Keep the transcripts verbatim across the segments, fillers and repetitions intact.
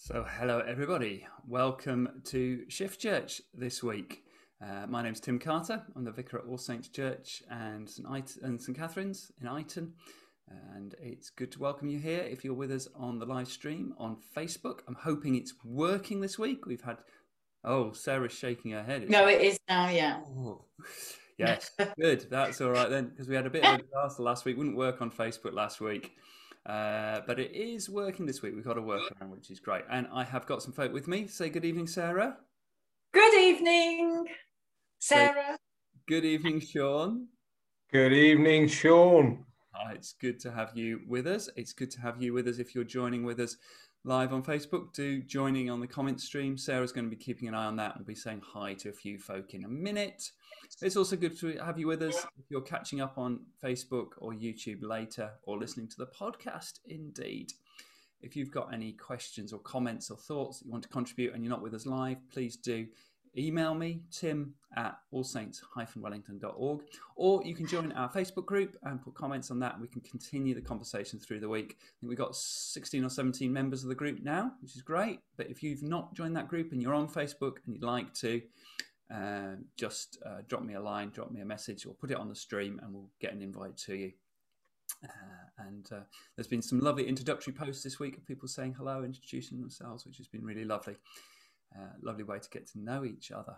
So, hello everybody. Welcome to Shift Church this week. Uh, my name's Tim Carter. I'm the vicar at All Saints Church and St Catherine's in Ighton. And it's good to welcome you here if you're with us on the live stream on Facebook. I'm hoping it's working this week. We've had... Oh, Sarah's shaking her head. It's no, it is now, yeah. Oh. Yes, good. That's all right then, because we had a bit of a disaster last week. Wouldn't work on Facebook last week. Uh, but it is working this week. We've got a workaround, which is great. And I have got some folk with me. Say good evening, Sarah. Good evening, Sarah. Say good evening, Sean. Good evening, Sean. Oh, it's good to have you with us. It's good to have you with us. If you're joining with us live on Facebook, do joining on the comment stream. Sarah's going to be keeping an eye on that and be saying hi to a few folk in a minute. It's also good to have you with us if you're catching up on Facebook or YouTube later or listening to the podcast indeed. If you've got any questions or comments or thoughts that you want to contribute and you're not with us live, please do email me, tim at allsaints dash wellington dot org, or you can join our Facebook group and put comments on that and we can continue the conversation through the week. I think we've got sixteen or seventeen members of the group now, which is great. But if you've not joined that group and you're on Facebook and you'd like to, Uh, just uh, drop me a line, drop me a message, or put it on the stream and we'll get an invite to you. Uh, and uh, there's been some lovely introductory posts this week of people saying hello, introducing themselves, which has been really lovely. Uh, lovely way to get to know each other.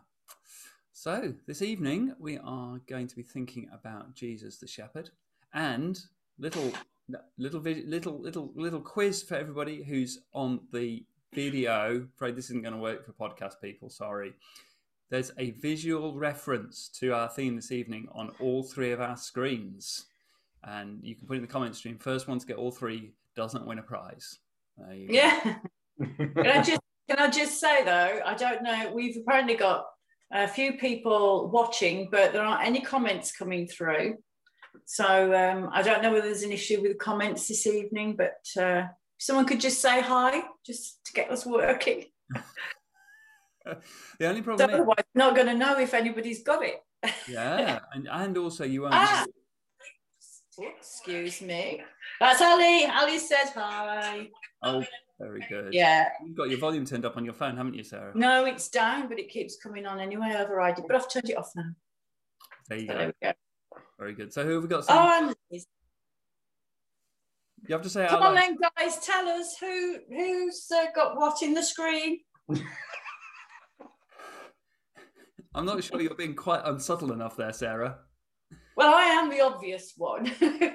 So this evening we are going to be thinking about Jesus the Shepherd, and little little little little little quiz for everybody who's on the video. Afraid this isn't going to work for podcast people, sorry. There's a visual reference to our theme this evening on all three of our screens. And you can put in the comment stream, first one to get all three doesn't win a prize. Yeah. can, I just, can I just say, though, I don't know, we've apparently got a few people watching, but there aren't any comments coming through. So um, I don't know whether there's an issue with comments this evening, but uh, if someone could just say hi, just to get us working. The only problem so otherwise, is, not going to know if anybody's got it. Yeah, and, and also you won't. Ah, excuse me. That's Ali. Ali said hi. Oh, very good. Yeah. You've got your volume turned up on your phone, haven't you, Sarah? No, it's down, but it keeps coming on anyway. I override it, but I've turned it off now. There you so go. There we go. Very good. So who have we got? Saying? Oh, and you have to say. Come on then, guys. Tell us who who's uh, got what in the screen. I'm not sure you're being quite unsubtle enough there, Sarah. Well, I am the obvious one.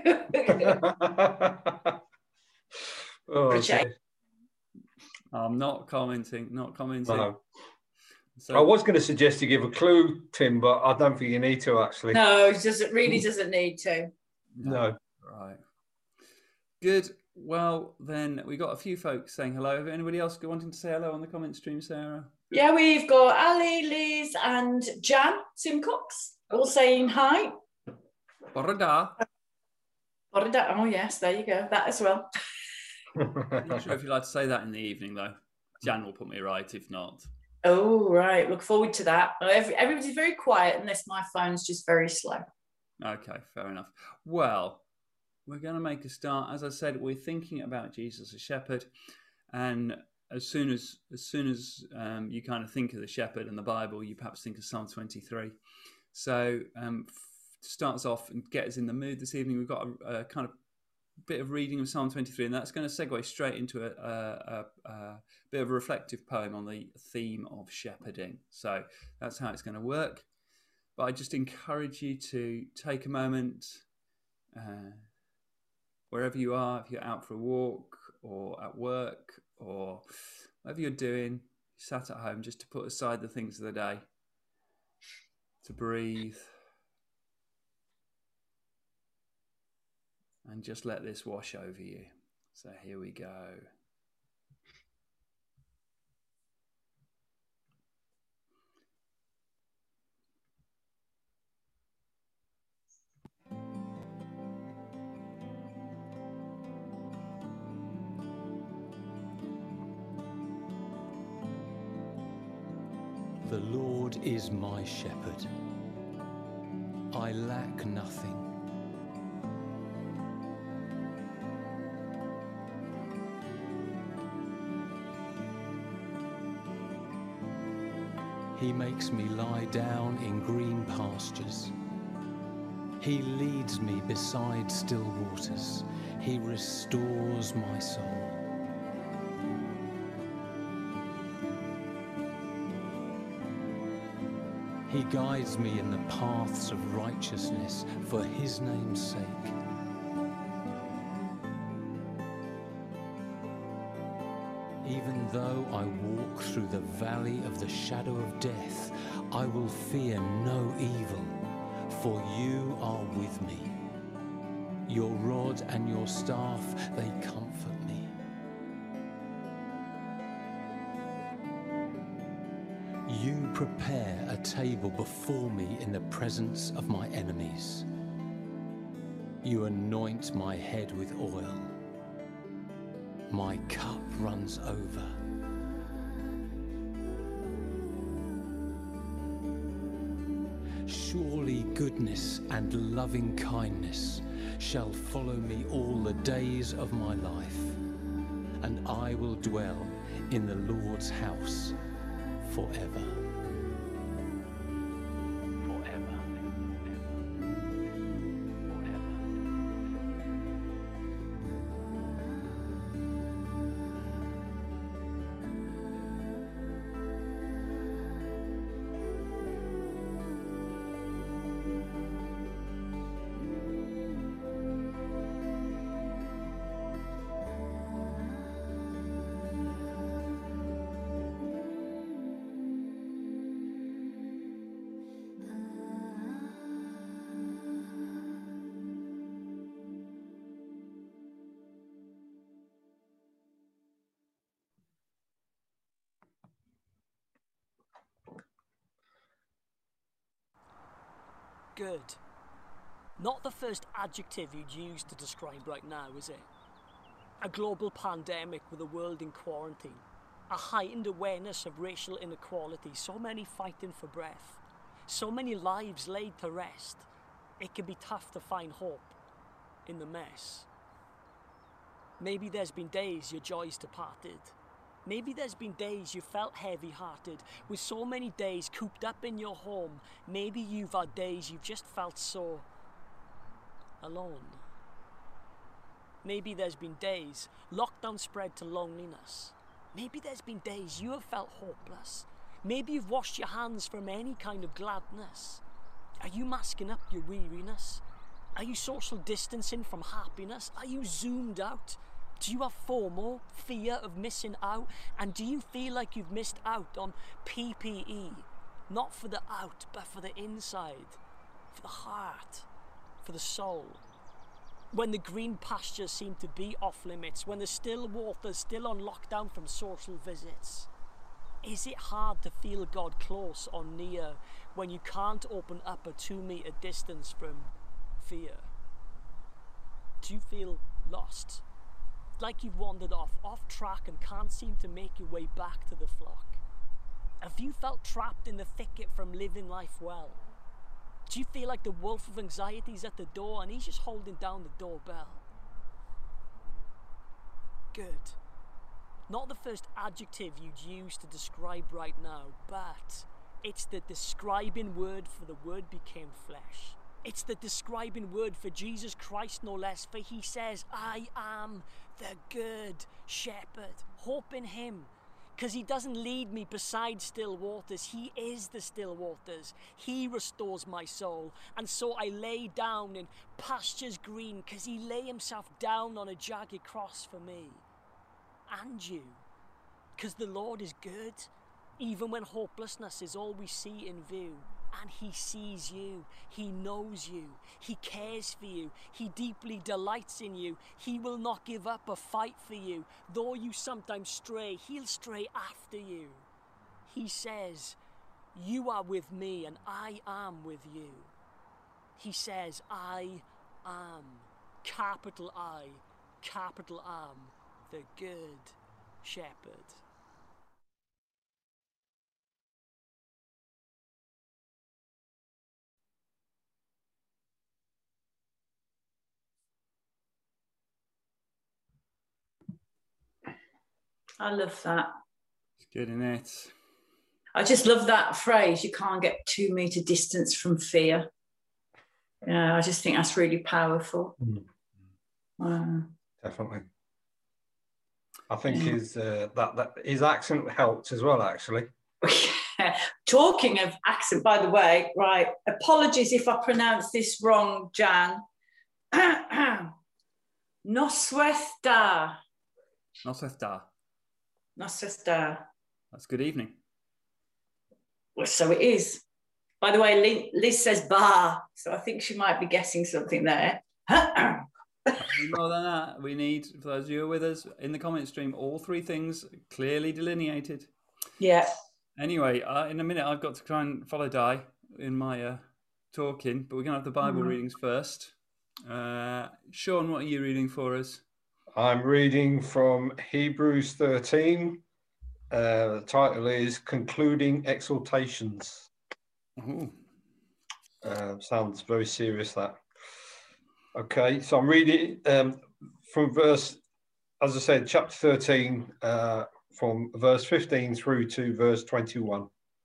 oh, okay. I'm not commenting, not commenting. No. So, I was going to suggest you give a clue, Tim, but I don't think you need to, actually. No, it doesn't, really doesn't need to. No. Right. Good. Well, then we got a few folks saying hello. Have anybody else wanting to say hello on the comment stream, Sarah? Yeah, we've got Ali, Liz, and Jan Simcox all saying hi. Borada. Borada. Oh, yes, there you go. That as well. I'm not sure if you'd like to say that in the evening, though. Jan will put me right if not. Oh, right. Look forward to that. Every, everybody's very quiet unless my phone's just very slow. Okay, fair enough. Well, we're going to make a start. As I said, we're thinking about Jesus as shepherd, and as soon as as soon as um, you kind of think of the shepherd and the Bible, you perhaps think of Psalm twenty-three. So um, to start us off and get us in the mood this evening, we've got a, a kind of bit of reading of Psalm twenty-three, and that's going to segue straight into a, a, a, a bit of a reflective poem on the theme of shepherding. So that's how it's going to work. But I just encourage you to take a moment, uh, wherever you are, if you're out for a walk or at work or whatever you're doing, sat at home, just to put aside the things of the day, to breathe, and just let this wash over you. So here we go. The Lord is my shepherd. I lack nothing. He makes me lie down in green pastures. He leads me beside still waters. He restores my soul. He guides me in the paths of righteousness for his name's sake. Even though I walk through the valley of the shadow of death, I will fear no evil, for you are with me. Your rod and your staff, they comfort me. You prepare a table before me in the presence of my enemies. You anoint my head with oil. My cup runs over. Surely goodness and loving kindness shall follow me all the days of my life, and I will dwell in the Lord's house forever. Good. Not the first adjective you'd use to describe right now, is it? A global pandemic with the world in quarantine. A heightened awareness of racial inequality. So many fighting for breath. So many lives laid to rest. It can be tough to find hope in the mess. Maybe there's been days your joys departed. Maybe there's been days you felt heavy-hearted, with so many days cooped up in your home. Maybe you've had days you've just felt so alone. Maybe there's been days lockdown spread to loneliness. Maybe there's been days you have felt hopeless. Maybe you've washed your hands from any kind of gladness. Are you masking up your weariness? Are you social distancing from happiness? Are you zoomed out? Do you have FOMO, fear of missing out? And do you feel like you've missed out on P P E? Not for the out, but for the inside, for the heart, for the soul. When the green pastures seem to be off limits, when the still water's still on lockdown from social visits. Is it hard to feel God close or near when you can't open up a two metre distance from fear? Do you feel lost? Like you've wandered off, off track and can't seem to make your way back to the flock? Have you felt trapped in the thicket from living life well? Do you feel like the wolf of anxiety's at the door and he's just holding down the doorbell? Good. Not the first adjective you'd use to describe right now, but it's the describing word for the Word became flesh. It's the describing word for Jesus Christ, no less, for he says, I am the good shepherd. Hope in him, because he doesn't lead me beside still waters. He is the still waters. He restores my soul. And so I lay down in pastures green, because he lay himself down on a jagged cross for me. And you, because the Lord is good, even when hopelessness is all we see in view. And he sees you, he knows you, he cares for you, he deeply delights in you. He will not give up a fight for you. Though you sometimes stray, he'll stray after you. He says, you are with me and I am with you. He says, I am, capital I, capital am, the good shepherd. I love that. It's good, isn't it? I just love that phrase, you can't get two metre distance from fear. Yeah, I just think that's really powerful. Mm. Uh, Definitely. I think yeah. his uh, that that his accent helped as well, actually. Talking of accent, by the way, right, apologies if I pronounce this wrong, Jan. Noswethda. Noswethda. Noswethda. That's good evening. Well, so it is. By the way, Liz says bar, so I think she might be guessing something there. More than that, we need, for those of you who are with us in the comment stream, all three things clearly delineated. Yeah. Anyway, uh, in a minute, I've got to try and follow Di in my uh, talking, but we're going to have the Bible mm. readings first. Uh, Sean, what are you reading for us? I'm reading from Hebrews thirteen. Uh, the title is Concluding Exhortations. Uh, sounds very serious, that. Okay, so I'm reading um, from verse, as I said, chapter thirteen, uh, from verse fifteen through to verse twenty-one.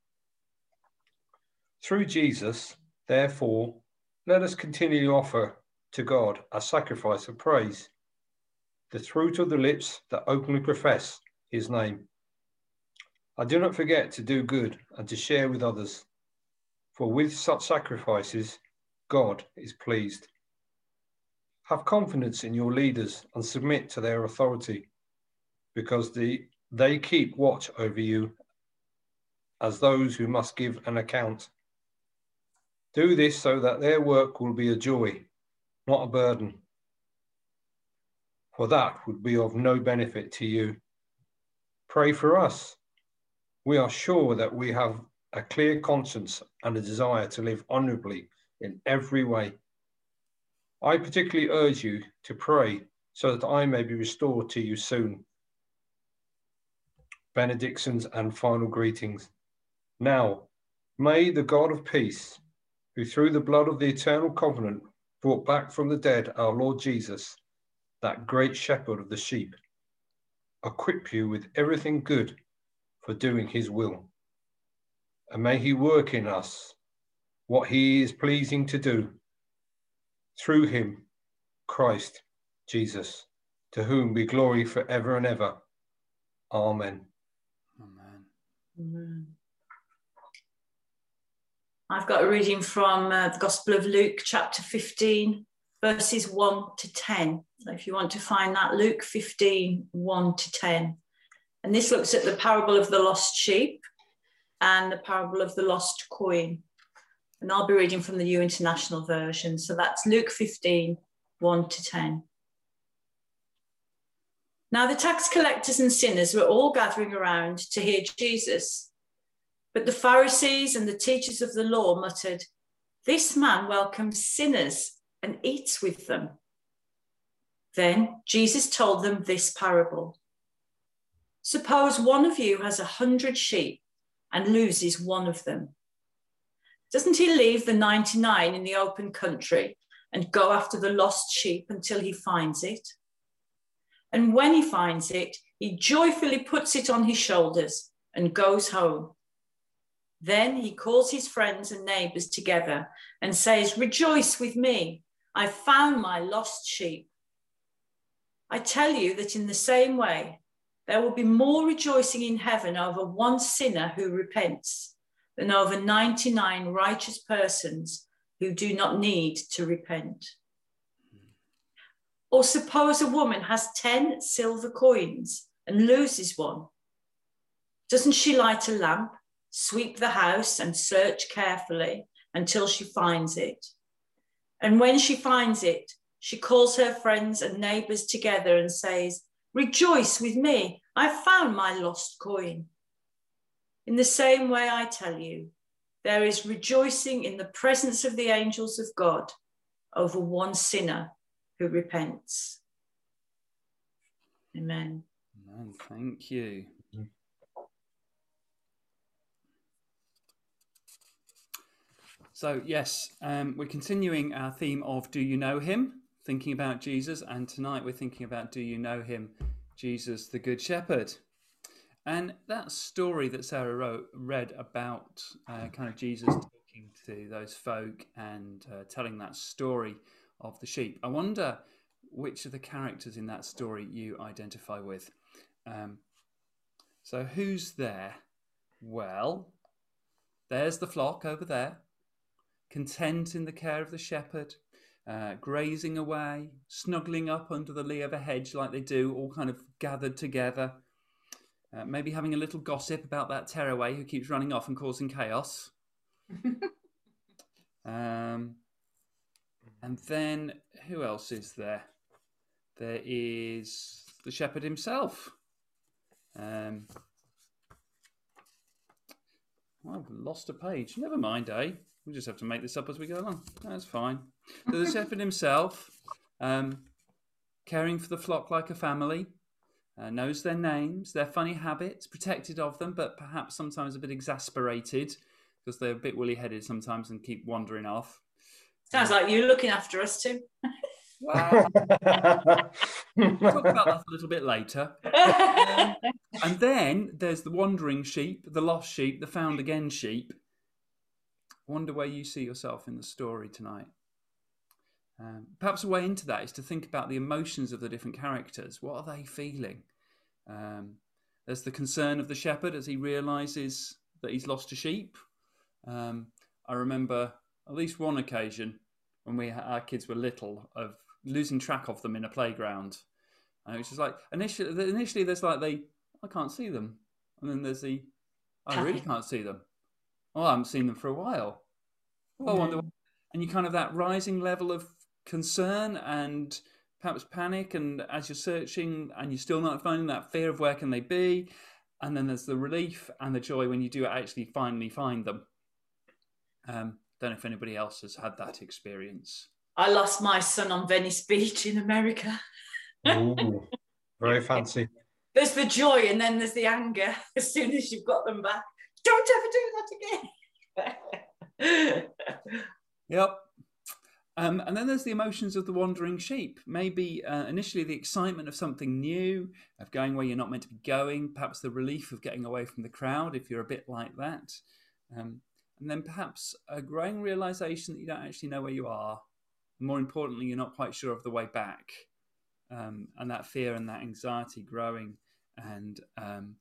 Through Jesus, therefore, let us continually offer to God a sacrifice of praise, the fruit of the lips that openly profess his name. I do not forget to do good and to share with others, for with such sacrifices, God is pleased. Have confidence in your leaders and submit to their authority, because the, they keep watch over you as those who must give an account. Do this so that their work will be a joy, not a burden, for that would be of no benefit to you. Pray for us. We are sure that we have a clear conscience and a desire to live honorably in every way. I particularly urge you to pray so that I may be restored to you soon. Benedictions and final greetings. Now, may the God of peace, who through the blood of the eternal covenant brought back from the dead our Lord Jesus, that great shepherd of the sheep, equip you with everything good for doing his will. And may he work in us what he is pleasing to do, through him, Christ Jesus, to whom be glory forever and ever. Amen. Amen. Amen. I've got a reading from uh, the Gospel of Luke, chapter fifteen, verses one to ten. So if you want to find that, Luke fifteen, one to ten. And this looks at the parable of the lost sheep and the parable of the lost coin. And I'll be reading from the New International Version. So that's Luke fifteen, one to ten. Now the tax collectors and sinners were all gathering around to hear Jesus. But the Pharisees and the teachers of the law muttered, "This man welcomes sinners and eats with them." Then Jesus told them this parable. Suppose one of you has a hundred sheep and loses one of them. Doesn't he leave the ninety-nine in the open country and go after the lost sheep until he finds it? And when he finds it, he joyfully puts it on his shoulders and goes home. Then he calls his friends and neighbors together and says, "Rejoice with me, I found my lost sheep." I tell you that in the same way, there will be more rejoicing in heaven over one sinner who repents than over ninety-nine righteous persons who do not need to repent. Or suppose a woman has ten silver coins and loses one. Doesn't she light a lamp, sweep the house and search carefully until she finds it? And when she finds it, she calls her friends and neighbors together and says, "Rejoice with me, I found my lost coin." In the same way, I tell you, there is rejoicing in the presence of the angels of God over one sinner who repents. Amen. Amen. Thank you. So, yes, um, we're continuing our theme of Do You Know Him? Thinking about Jesus. And tonight we're thinking about Do You Know Him? Jesus, the Good Shepherd. And that story that Sarah wrote, read about uh, kind of Jesus talking to those folk and uh, telling that story of the sheep. I wonder which of the characters in that story you identify with. Um, so who's there? Well, there's the flock over there, content in the care of the shepherd, uh, grazing away, snuggling up under the lee of a hedge like they do, all kind of gathered together. Uh, maybe having a little gossip about that tearaway who keeps running off and causing chaos. um, and then who else is there? There is the shepherd himself. Um, well, I've lost a page. Never mind, eh? We'll just have to make this up as we go along. That's fine. So the shepherd himself, um, caring for the flock like a family. Uh, knows their names, their funny habits, protected of them, but perhaps sometimes a bit exasperated because they're a bit woolly-headed sometimes and keep wandering off. Sounds like you looking after us too. Well, we'll talk about that a little bit later. Um, and then there's the wandering sheep, the lost sheep, the found again sheep. Wonder where you see yourself in the story tonight. Um, perhaps a way into that is to think about the emotions of the different characters. What are they feeling? Um, there's the concern of the shepherd as he realises that he's lost a sheep. Um, I remember at least one occasion when we our kids were little of losing track of them in a playground. And it was just like initially, initially there's like the I can't see them, and then there's the I really can't see them. Oh, I haven't seen them for a while. Oh, I wonder. What... And you kind of that rising level of concern and perhaps panic, and as you're searching and you're still not finding, that fear of where can they be, and then there's the relief and the joy when you do actually finally find them. Um, don't know if anybody else has had that experience. I lost my son on Venice Beach in America. Ooh, very fancy. There's the joy and then there's the anger as soon as you've got them back. Don't ever do that again. Yep. Um, and then there's the emotions of the wandering sheep. Maybe uh, initially the excitement of something new, of going where you're not meant to be going, perhaps the relief of getting away from the crowd if you're a bit like that. Um, and then perhaps a growing realization that you don't actually know where you are. More importantly, you're not quite sure of the way back. Um, and that fear and that anxiety growing. And um,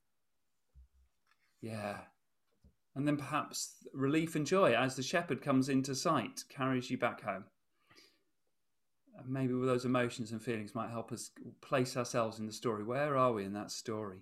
yeah. And then perhaps relief and joy as the shepherd comes into sight, carries you back home. Maybe with those emotions and feelings might help us place ourselves in the story. Where are we in that story?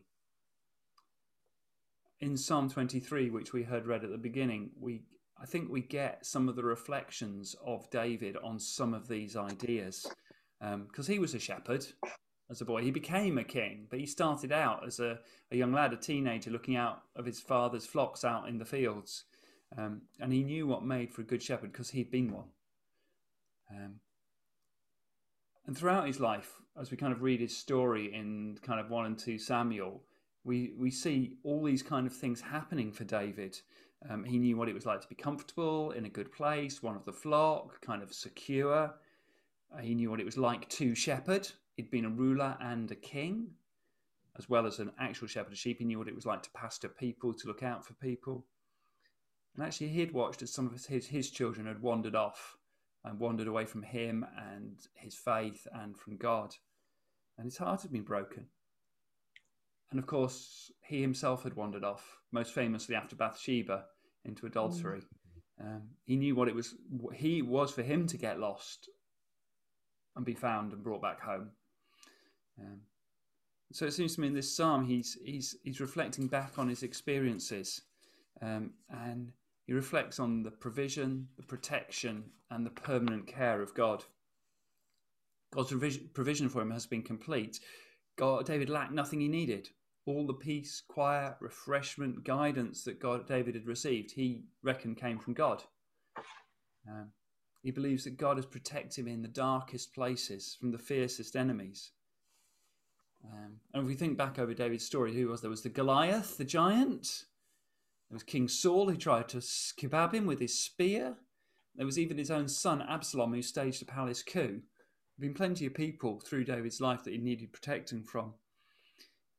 In Psalm twenty-three, which we heard read at the beginning, we I think we get some of the reflections of David on some of these ideas. Because um, he was a shepherd as a boy. He became a king, but he started out as a, a young lad, a teenager, looking out of his father's flocks out in the fields. Um, and he knew what made for a good shepherd because he'd been one. Um, And throughout his life, as we kind of read his story in kind of one and two Samuel, we, we see all these kind of things happening for David. Um, he knew what it was like to be comfortable, in a good place, one of the flock, kind of secure. Uh, he knew what it was like to shepherd. He'd been a ruler and a king, as well as an actual shepherd of sheep. He knew what it was like to pastor people, to look out for people. And actually he'd watched as some of his, his children had wandered off and wandered away from him and his faith and from God. And his heart had been broken. And of course, he himself had wandered off, most famously after Bathsheba, into adultery. Mm. Um, he knew what it was, he was for him to get lost and be found and brought back home. Um, so it seems to me in this psalm, he's he's he's reflecting back on his experiences, um, and he reflects on the provision, the protection, and the permanent care of God. God's provision for him has been complete. God, David lacked nothing he needed. All the peace, quiet, refreshment, guidance that God, David had received, he reckoned came from God. Um, he believes that God has protected him in the darkest places from the fiercest enemies. Um, and if we think back over David's story, who was there? Was the Goliath, the giant? There was King Saul, who tried to kebab him with his spear. There was even his own son, Absalom, who staged a palace coup. There have been plenty of people through David's life that he needed protecting from.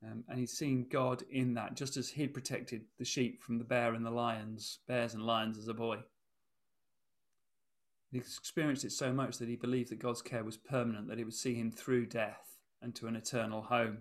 Um, and he's seen God in that, just as he'd protected the sheep from the bear and the lions, bears and lions as a boy. He experienced it so much that he believed that God's care was permanent, that it would see him through death and to an eternal home.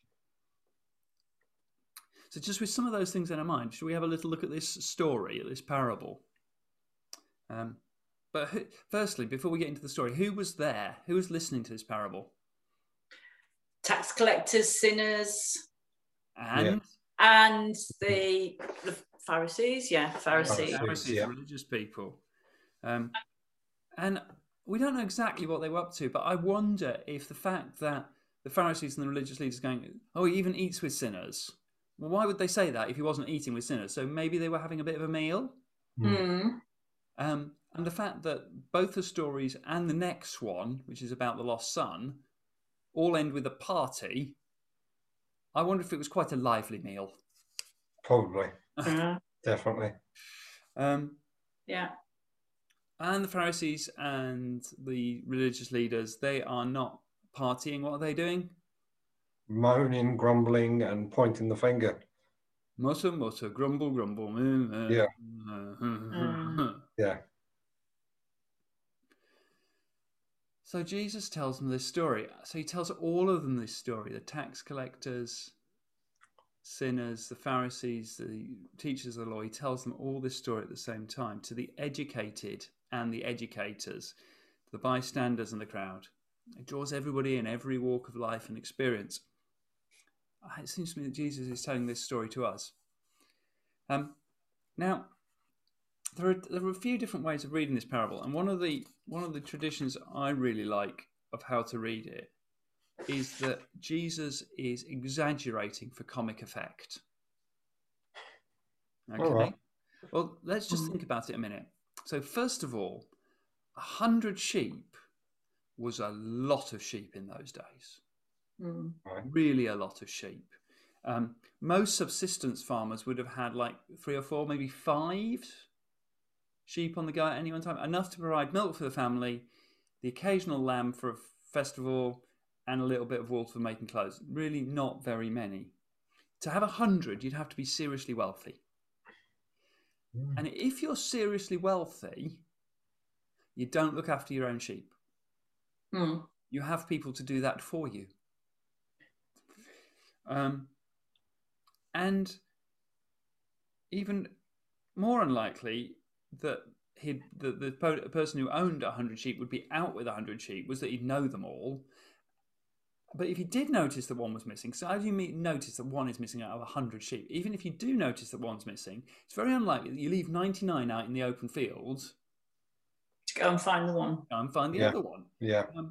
So just with some of those things in our mind, should we have a little look at this story, at this parable? Um, but who, firstly, before we get into the story, who was there? Who was listening to this parable? Tax collectors, sinners, And? and the, the Pharisees. Yeah, Pharisees. Pharisees, yeah. religious people. Um, and we don't know exactly what they were up to, but I wonder if the fact that the Pharisees and the religious leaders are going, oh, he even eats with sinners. Well, why would they say that if he wasn't eating with sinners? So maybe they were having a bit of a meal. Mm. Um, and the fact that both the stories and the next one, which is about the lost son, all end with a party, I wonder if it was quite a lively meal. Probably. Yeah. Definitely. Um, Yeah. and the Pharisees and the religious leaders, they are not partying. What are they doing? Moaning, grumbling, and pointing the finger. Mutter, mutter, grumble, grumble. Uh, Yeah. Uh, Mm. Yeah. So Jesus tells them this story. So he tells all of them this story. The tax collectors, sinners, the Pharisees, the teachers of the law. He tells them all this story at the same time, to the educated and the educators, to the bystanders and the crowd. It draws everybody in, every walk of life and experience. It seems to me that Jesus is telling this story to us. Um, now, there are, there are a few different ways of reading this parable, and one of the one of the traditions I really like of how to read it is that Jesus is exaggerating for comic effect. Okay. All right. Well, let's just think about it a minute. So, first of all, a hundred sheep was a lot of sheep in those days. Mm. Really a lot of sheep. Um, most subsistence farmers would have had like three or four, maybe five sheep on the go at any one time, enough to provide milk for the family, the occasional lamb for a festival, and a little bit of wool for making clothes. Really not very many. To have a hundred, you'd have to be seriously wealthy. Mm. And if you're seriously wealthy, you don't look after your own sheep. Mm. You have people to do that for you. Um, and even more unlikely that he'd, the, the person who owned a hundred sheep would be out with a hundred sheep was that he'd know them all. But if you did notice that one was missing, so how do you notice that one is missing out of a hundred sheep? Even if you do notice that one's missing, it's very unlikely that you leave ninety-nine out in the open fields To go and find the one. and find the Yeah. other one. Yeah. Um,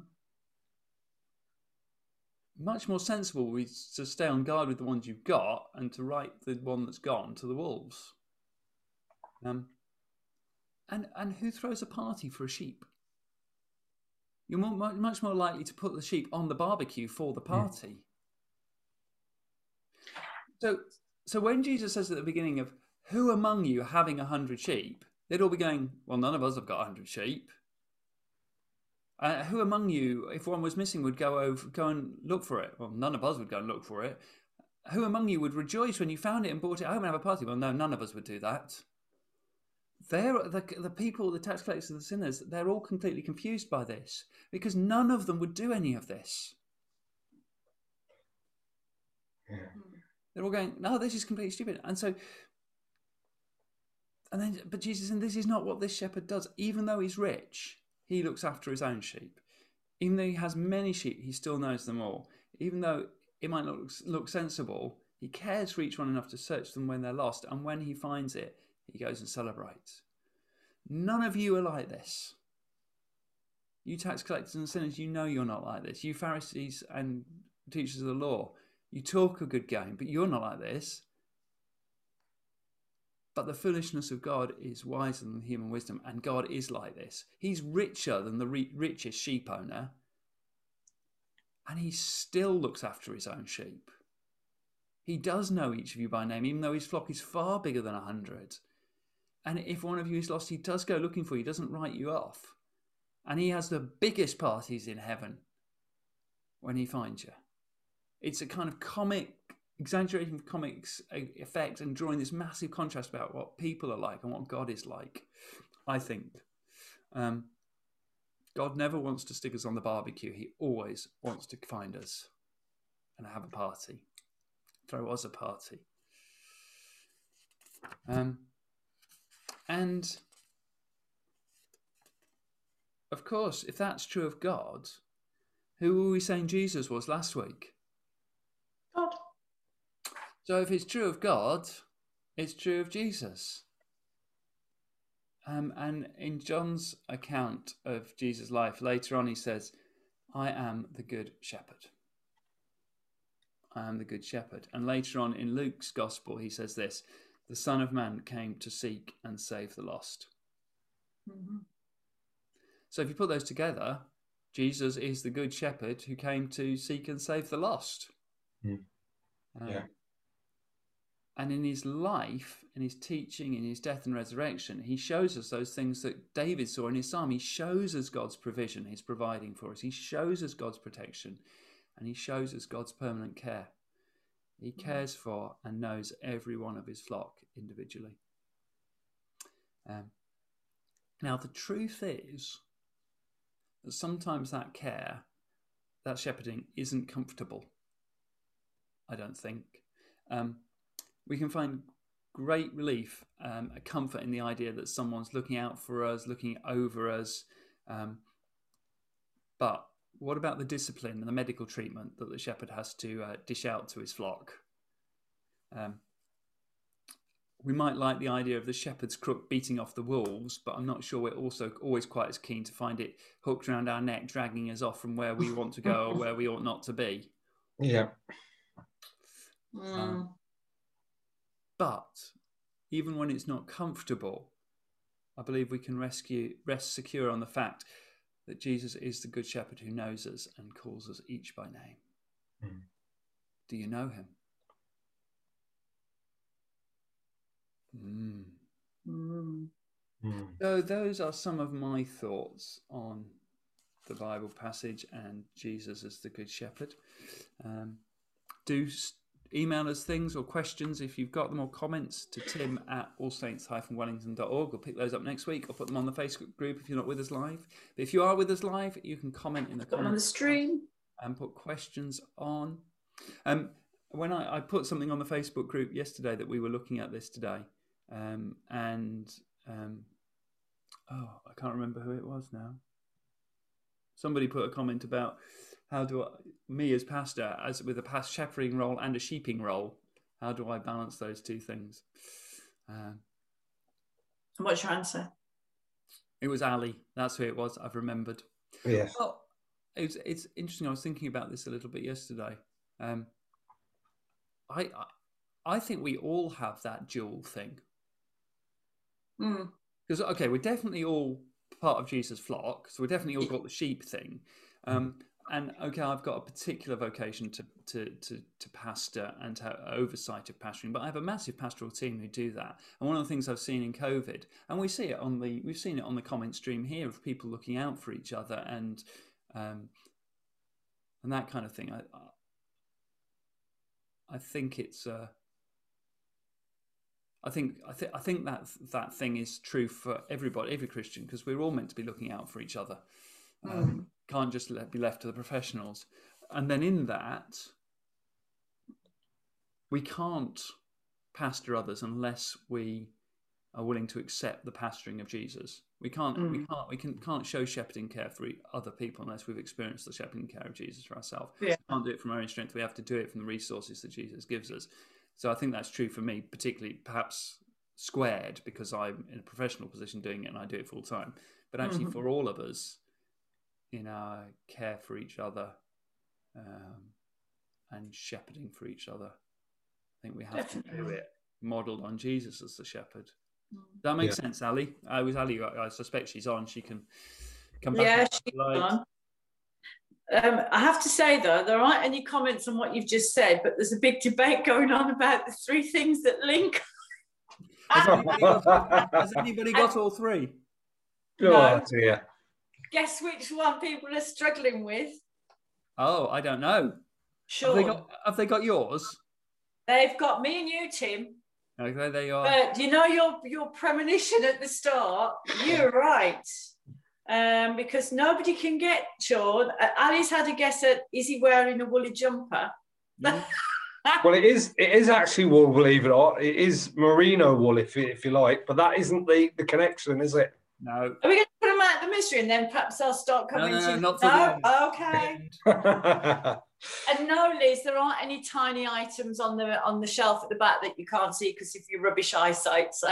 much more sensible would be to stay on guard with the ones you've got and to write the one that's gone to the wolves. Um, and and who throws a party for a sheep? You're more, much more likely to put the sheep on the barbecue for the party. Mm. So, so when Jesus says at the beginning of, who among you having a hundred sheep, they'd all be going, well, none of us have got a hundred sheep. Uh, who among you, if one was missing, would go over, go and look for it? Well, none of us would go and look for it. Who among you would rejoice when you found it and brought it home and have a party? Well, no, none of us would do that. They're, the, the people, the tax collectors, the sinners, they're all completely confused by this because none of them would do any of this. Yeah. They're all going, no, this is completely stupid. And so, and then, but Jesus said, this is not what this shepherd does. Even though he's rich, he looks after his own sheep. Even though he has many sheep, he still knows them all. Even though it might not look, look sensible, he cares for each one enough to search them when they're lost. And when he finds it, he goes and celebrates. None of you are like this. You tax collectors and sinners, you know you're not like this. You Pharisees and teachers of the law, you talk a good game, but you're not like this. But the foolishness of God is wiser than human wisdom, and God is like this. He's richer than the re- richest sheep owner, and he still looks after his own sheep. He does know each of you by name, even though his flock is far bigger than a hundred. And if one of you is lost, he does go looking for you. He doesn't write you off. And he has the biggest parties in heaven when he finds you. It's a kind of comic exaggerating the comics effect and drawing this massive contrast about what people are like and what God is like. I think um, God never wants to stick us on the barbecue. He always wants to find us and have a party, throw us a party. Um, and of course, if that's true of God, who were we saying Jesus was last week? God. So if it's true of God, it's true of Jesus. Um, and in John's account of Jesus' life, later on he says, I am the good shepherd. I am the good shepherd. And later on in Luke's gospel, he says this, the Son of Man came to seek and save the lost. Mm-hmm. So if you put those together, Jesus is the good shepherd who came to seek and save the lost. Mm. Um, yeah. And in his life, in his teaching, in his death and resurrection, he shows us those things that David saw in his psalm. He shows us God's provision, he's providing for us. He shows us God's protection, and he shows us God's permanent care. He cares for and knows every one of his flock individually. Um, now, the truth is that sometimes that care, that shepherding, isn't comfortable. I don't think. Um, we can find great relief, um, a comfort in the idea that someone's looking out for us, looking over us. Um, but what about the discipline and the medical treatment that the shepherd has to uh, dish out to his flock? Um, we might like the idea of the shepherd's crook beating off the wolves, but I'm not sure we're also always quite as keen to find it hooked around our neck, dragging us off from where we want to go or where we ought not to be. Yeah. Mm. Um, but even when it's not comfortable, I believe we can rescue, rest secure on the fact that Jesus is the good shepherd who knows us and calls us each by name. Mm. Do you know him? Mm. Mm. Mm. So those are some of my thoughts on the Bible passage and Jesus as the good shepherd. Um, do st- email us things or questions if you've got them, or comments to tim at allsaints dash wellington dot org. We'll pick those up next week. I'll put them on the Facebook group if you're not with us live. But if you are with us live, you can comment in the Put them on the comments stream and put questions on. Um, when I, I put something on the Facebook group yesterday that we were looking at this today, um, and um, oh, I can't remember who it was now. Somebody put a comment about how do I, me as pastor, as with a past shepherding role and a sheeping role, how do I balance those two things? Um, What's your answer? it was Ali. That's who it was. I've remembered. Yes. Well, it's it's interesting. I was thinking about this a little bit yesterday. Um, I, I I think we all have that dual thing. Mm. Because okay, we're definitely all part of Jesus' flock, so we're definitely all got the sheep thing. Um, and okay, I've got a particular vocation to to to, to pastor and to have oversight of pastoring, but I have a massive pastoral team who do that. And one of the things I've seen in COVID, and we see it on the we've seen it on the comment stream here of people looking out for each other and um, and that kind of thing. I I think it's. Uh, I think I think I think that that thing is true for everybody, every Christian, because we're all meant to be looking out for each other. Um, Mm. Can't just let, be left to the professionals. And then in that, we can't pastor others unless we are willing to accept the pastoring of Jesus. We can't we Mm. can't we can can't show shepherding care for e- other people unless we've experienced the shepherding care of Jesus for ourselves. Yeah. We can't do it from our own strength. We have to do it from the resources that Jesus gives us. So I think that's true for me, particularly perhaps squared because I'm in a professional position doing it and I do it full time. But actually Mhm. for all of us in our care for each other um, and shepherding for each other, I think we have to do Definitely. it modeled on Jesus as the shepherd. Mm. Does that make Yeah. sense, Ali? I was Ali. I I suspect she's on. She can come Yeah, back. she's Like, on. Um, I have to say, though, there aren't any comments on what you've just said, but there's a big debate going on about the three things that link. has, anybody got, has anybody got all three? Oh dear. Guess which one people are struggling with? Oh, I don't know. Have Sure. they got? Have they got yours? They've got me and you, Tim. Okay, there you are. But you know your your premonition at the start. You're right, um, because nobody can get Sean. Uh, Ali's had a guess at is he wearing a woolly jumper? Mm. Well, it is. It is actually wool, believe it or not. It is merino wool, if you, if you like. But that isn't the the connection, is it? No. Are we going to put them out the mystery, and then perhaps they'll start coming No, no, no, to not till the end. no? Okay. And no, Liz, there aren't any tiny items on the on the shelf at the back that you can't see because of your rubbish eyesight. So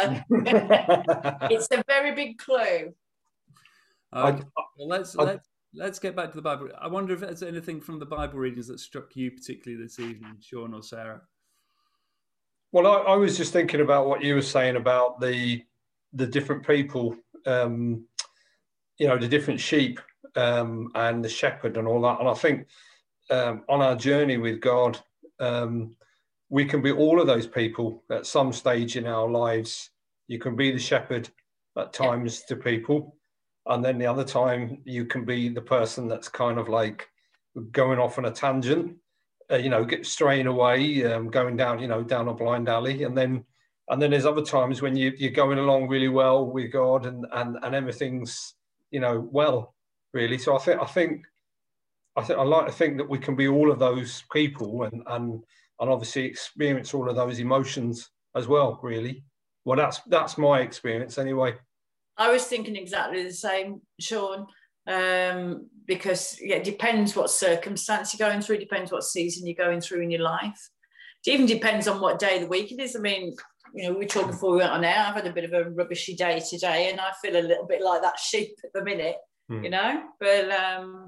it's a very big clue. Okay. Well, let's let's let's get back to the Bible. I wonder if there's anything from the Bible readings that struck you particularly this evening, Sean or Sarah. Well, I, I was just thinking about what you were saying about the the different people, um, you know, the different sheep um, and the shepherd and all that. And I think um, on our journey with God, um, we can be all of those people at some stage in our lives. You can be the shepherd at times to people. And then the other time you can be the person that's kind of like going off on a tangent, uh, you know, get straying away, um, going down, you know, down a blind alley. And then and then there's other times when you, you're going along really well with God and, and, and everything's, you know, well, really. So I think I think I think I like to think that we can be all of those people and and and obviously experience all of those emotions as well, really. Well, that's that's my experience anyway. I was thinking exactly the same, Sean, um, because yeah, it depends what circumstance you're going through, it depends what season you're going through in your life. It even depends on what day of the week it is. I mean, you know, we were talking before we went on air, I've had a bit of a rubbishy day today and I feel a little bit like that sheep at the minute, mm. you know, but um,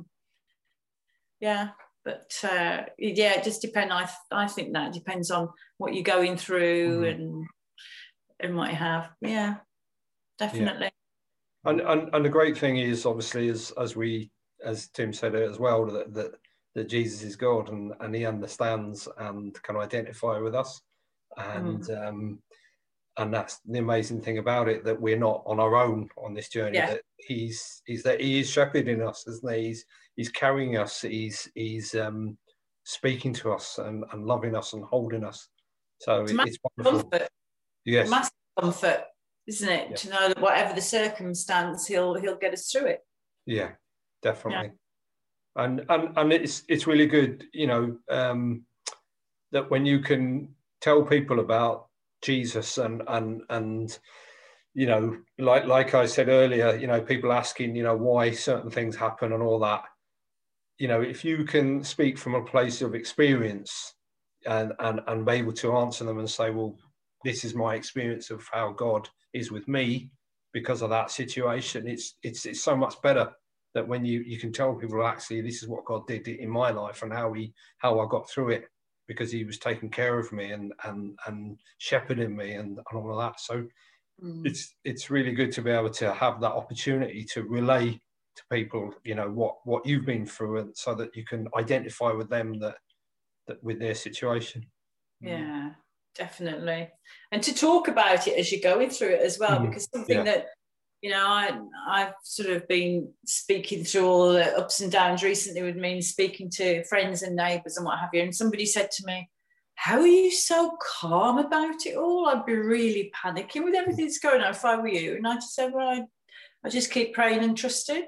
yeah, but uh, yeah, it just depends. I, I think that depends on what you're going through mm. and, and what you have. Yeah, definitely. Yeah. And, and and the great thing is, obviously, as as we, as Tim said it as well, that that, that Jesus is God and, and he understands and can identify with us. And mm. um, and that's the amazing thing about it, that we're not on our own on this journey. Yeah. That he's he's that he is shepherding us, isn't he? He's he's carrying us. He's he's um, speaking to us and, and loving us and holding us. So it's, it's wonderful. Comfort. Yes, massive comfort. Isn't it, yeah. to know that whatever the circumstance, he'll he'll get us through it. Yeah, definitely. Yeah. And and and it's it's really good, you know, um, that when you can tell people about Jesus and and and you know, like like I said earlier, you know, people asking, you know, why certain things happen and all that. You know, if you can speak from a place of experience and and and be able to answer them and say, well, this is my experience of how God is with me because of that situation. It's it's it's so much better that when you you can tell people, actually, this is what God did in my life and how he how I got through it because he was taking care of me and and and shepherding me and, and all of that. So mm. it's it's really good to be able to have that opportunity to relay to people, you know, what what you've been through, and so that you can identify with them that that with their situation. Yeah. Definitely. And to talk about it as you're going through it as well, mm, because something yeah. that, you know, I, I've sort of been speaking through all the ups and downs recently with me and speaking to friends and neighbours and what have you. And somebody said to me, how are you so calm about it all? I'd be really panicking with everything that's going on if I were you. And I just said, well, I, I just keep praying and trusting.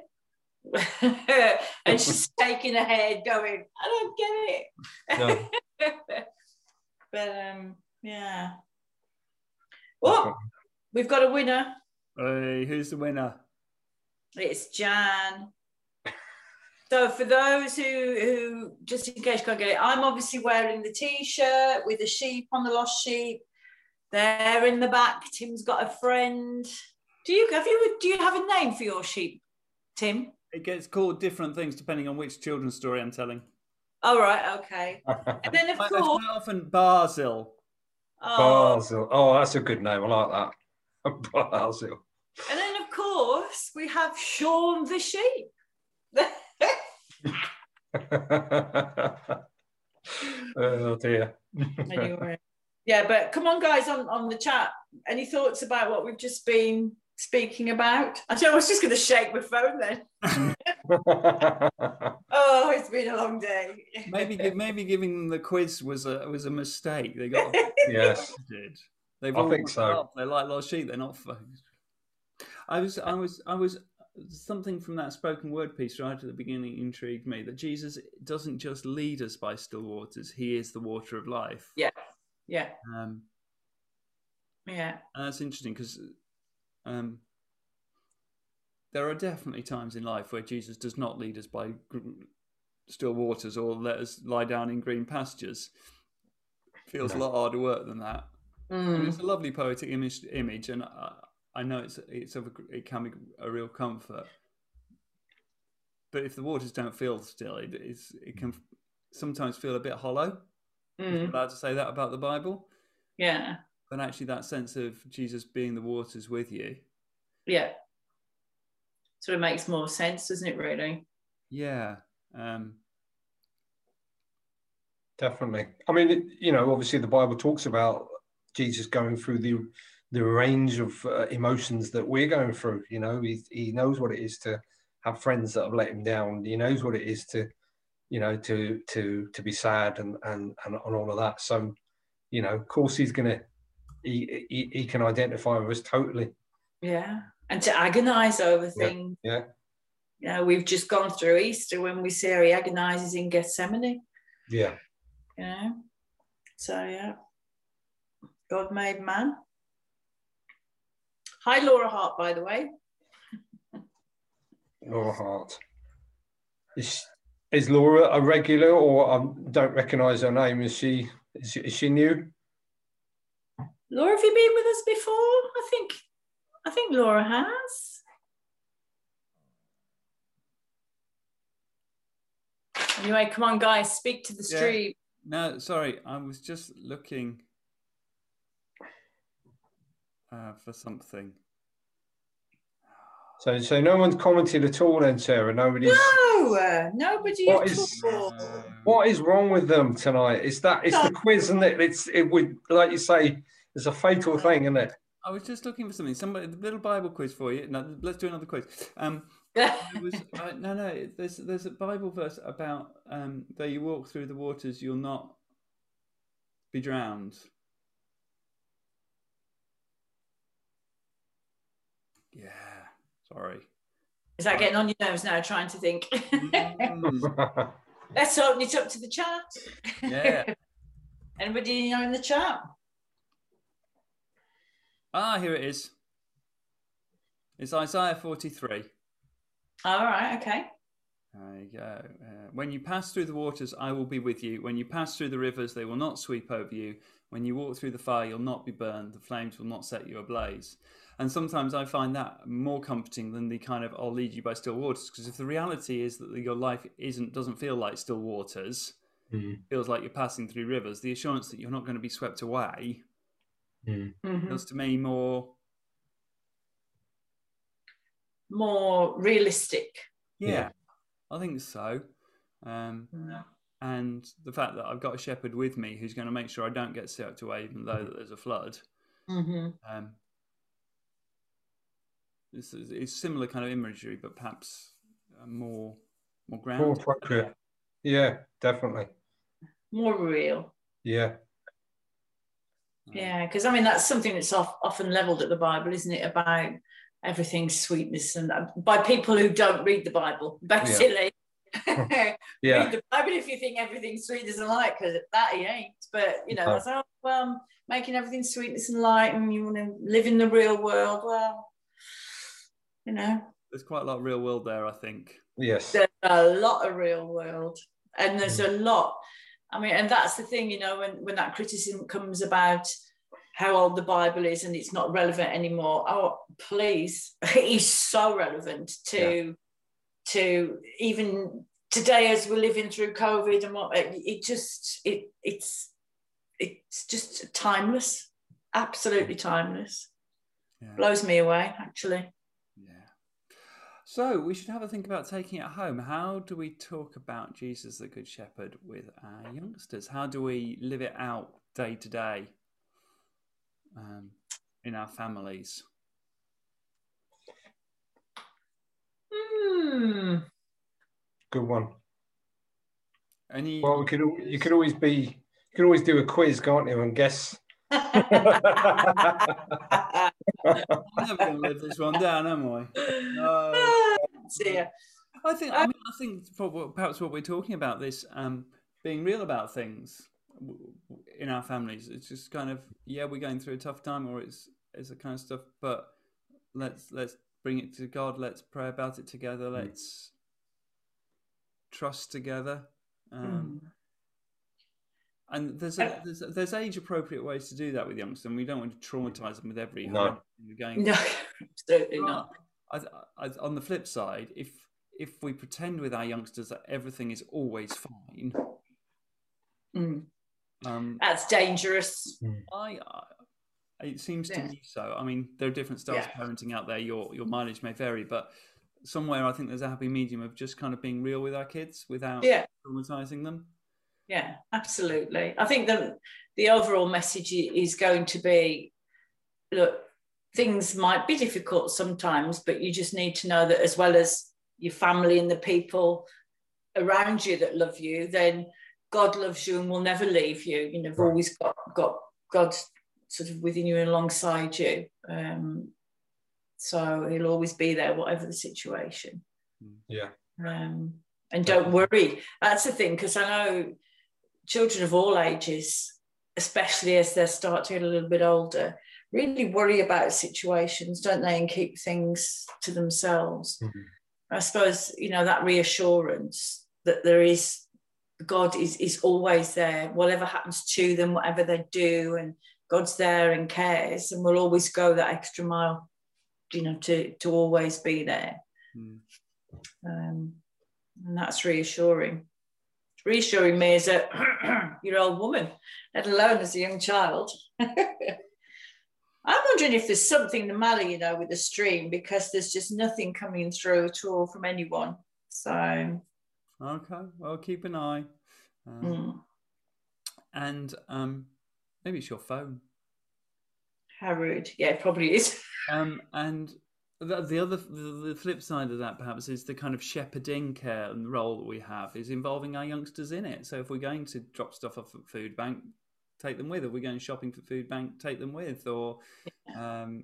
And she's shaking her head going, I don't get it. No. But, um, yeah. Well, we've got a winner. Hey, who's the winner? It's Jan. So for those who, who just in case you can't get it, I'm obviously wearing the T-shirt with a sheep on the lost sheep. There in the back, Tim's got a friend. Do you have you do you have a name for your sheep, Tim? It gets called different things depending on which children's story I'm telling. All right, okay. And then of quite, course, quite often Basil. Oh. Basil. Oh, that's a good name. I like that. Basil. And then, of course, we have Sean the sheep. Oh, dear. Anyway. Yeah, but come on, guys, on, on the chat. Any thoughts about what we've just been speaking about? I don't, I was just going to shake my phone then. Oh, it's been a long day. maybe maybe giving them the quiz was a was a mistake. They got Yes, did. They've I all think so. up. They're like lost sheep. They're not focused. I was I was I was something from that spoken word piece right at the beginning intrigued me, that Jesus doesn't just lead us by still waters. He is the water of life. Yeah, yeah, Um, yeah. and that's interesting because um, there are definitely times in life where Jesus does not lead us by gr- still waters or let us lie down in green pastures. Feels No. a lot harder work than that. Mm. And it's a lovely poetic image, image and I, I know it's it's of a, it can be a real comfort. But if the waters don't feel still, it is it can sometimes feel a bit hollow. Mm. If you're allowed to say that about the Bible. Yeah, But actually, that sense of Jesus being the waters with you. yeah. Sort of makes more sense, doesn't it? Really. Yeah. Um, definitely. I mean, it, you know, obviously the Bible talks about Jesus going through the the range of uh, emotions that we're going through. You know, he he knows what it is to have friends that have let him down. He knows what it is to, you know, to to to be sad and and and, and all of that. So, you know, of course he's gonna he he, he can identify with us totally. Yeah, and to agonise over Yeah. things. Yeah. You know, we've just gone through Easter when we see how he agonises in Gethsemane. Yeah. You know, so yeah, God made man. Hi, Laura Hart, by the way. Laura Hart. Is, is Laura a regular, or I don't recognise her name? Is she is she, is she new? Laura, have you been with us before? I think, I think Laura has. Anyway, come on, guys, speak to the Yeah. stream. no, sorry, I was just looking uh, for something. So so no one's commented at all then, Sarah. Nobody's. No, uh, nobody What at is- all. Uh, What is wrong with them tonight? It's that it's the quiz, isn't it? It's it would like you say, it's a fatal thing, isn't it? I was just looking for something. Somebody, a little Bible quiz for you. No, let's do another quiz. Um, it was, uh, no, no. There's there's a Bible verse about um, though you walk through the waters, you'll not be drowned. Yeah, sorry. Is that getting on your nerves now, trying to think? Mm, Let's open it up to the chat. yeah. Anybody know in the chat? Ah, here it is. It's Isaiah forty-three. All right, okay. There you go. Uh, when you pass through the waters, I will be with you. When you pass through the rivers, they will not sweep over you. When you walk through the fire, you'll not be burned. The flames will not set you ablaze. And sometimes I find that more comforting than the kind of "I'll lead you by still waters." Because if the reality is that your life isn't doesn't feel like still waters, Mm, feels like you're passing through rivers, the assurance that you're not going to be swept away mm. Mhm. feels to me more. More realistic. Yeah, Yeah. I think so. Um, and the fact that I've got a shepherd with me who's going to make sure I don't get swept away, even though that there's a flood. Mm-hmm. Um, it's, it's similar kind of imagery, but perhaps uh, more more More grounded. appropriate. Yeah, definitely. More real. Yeah. Um, Yeah, because I mean that's something that's off, often levelled at the Bible, isn't it? About everything's sweetness, and uh, by people who don't read the Bible, basically. Yeah. Read the Bible if you think everything's sweetness and light, because that he ain't. But you know, No. that's how well making everything sweetness and light, and you want to live in the real world. Well, you know, There's quite a lot of real world there, I think. Yes. there's a lot of real world, and there's a lot. I mean, and that's the thing, you know, when when that criticism comes about how old the Bible is and it's not relevant anymore. Oh, please, it is so relevant to to even today as we're living through COVID and what it, it just it it's it's just timeless, absolutely timeless. Yeah. Blows me away, actually. Yeah. So we should have a think about taking it home. How do we talk about Jesus, the Good Shepherd, with our youngsters? How do we live it out day to day um, in our families? Hmm. Good one. Any? Well, we could. al- You could always be. You could always do a quiz, can't you, and guess. I'm never going to live this one down, am I? No. Dear. I think. I mean, I think for what, perhaps what we're talking about this um, being real about things w- w- in our families. It's just kind of yeah, we're going through a tough time, or it's it's the kind of stuff. But let's let's bring it to God. Let's pray about it together. Let's trust together. Um, Mm. And there's a, there's, there's age appropriate ways to do that with youngsters, and we don't want to traumatize them with every No. horrendous thing we're going No, through. absolutely not. I, I, on the flip side, if if we pretend with our youngsters that everything is always fine, Mm. um, That's dangerous. I, I it seems to Yeah. me so. I mean, there are different styles Yeah. of parenting out there. Your your mileage may vary, but somewhere I think there's a happy medium of just kind of being real with our kids without Yeah. traumatizing them. Yeah, absolutely. I think the the overall message i- is going to be, look, things might be difficult sometimes, but you just need to know that as well as your family and the people around you that love you, then God loves you and will never leave you. You know, you've Right. always got, got God sort of within you and alongside you. Um, so he'll always be there, whatever the situation. Yeah. Um, and don't worry. That's the thing, because I know children of all ages, especially as they start to get a little bit older, really worry about situations, don't they, and keep things to themselves. Mhm. I suppose, you know, that reassurance that there is, God is, is always there, whatever happens to them, whatever they do, and God's there and cares, and will always go that extra mile, you know, to, to always be there. Mm. Um, and that's reassuring. Reassuring me as a year old woman, let alone as a young child. I'm wondering if there's something the matter, you know, with the stream, because there's just nothing coming through at all from anyone. So, Okay, well, keep an eye. Um, mm, And um, maybe it's your phone. how rude. Yeah, it probably is. Um, and the, the other, the, the flip side of that perhaps is the kind of shepherding care and role that we have is involving our youngsters in it. So if we're going to drop stuff off at food bank, take them with. If we're going shopping for food bank, take them with. Or um,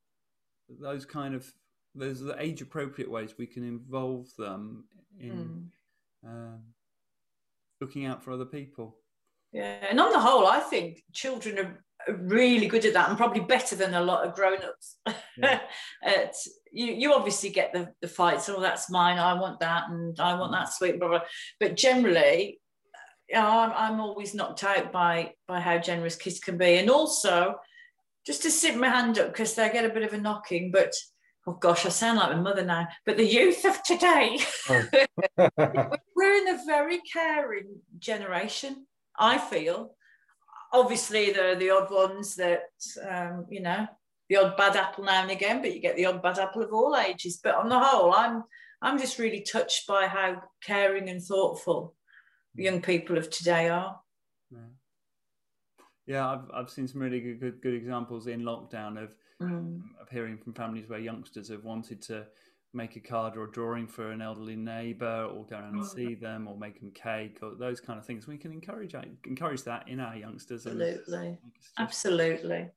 those kind of, those are the age appropriate ways we can involve them in Mm. um, looking out for other people. Yeah, and on the whole, I think children are really good at that, and probably better than a lot of grown-ups. Yeah. At, you, you obviously get the, the fights, oh, that's mine, I want that, and I want that sweet, blah, blah. But generally, you know, I'm, I'm always knocked out by, by how generous kids can be. And also, just to sit my hand up, because they get a bit of a knocking, but, oh gosh, I sound like my mother now, but the youth of today, we're in a very caring generation, I feel. Obviously, there are the odd ones that, um, you know, the odd bad apple now and again, but you get the odd bad apple of all ages. But on the whole, I'm I'm just really touched by how caring and thoughtful young people of today are. Yeah, yeah I've I've seen some really good good, good examples in lockdown of, Mm. of hearing from families where youngsters have wanted to make a card or a drawing for an elderly neighbour, or go around and Mm. see them, or make them cake, or those kind of things. We can encourage encourage that in our youngsters. and Absolutely, make us just- absolutely.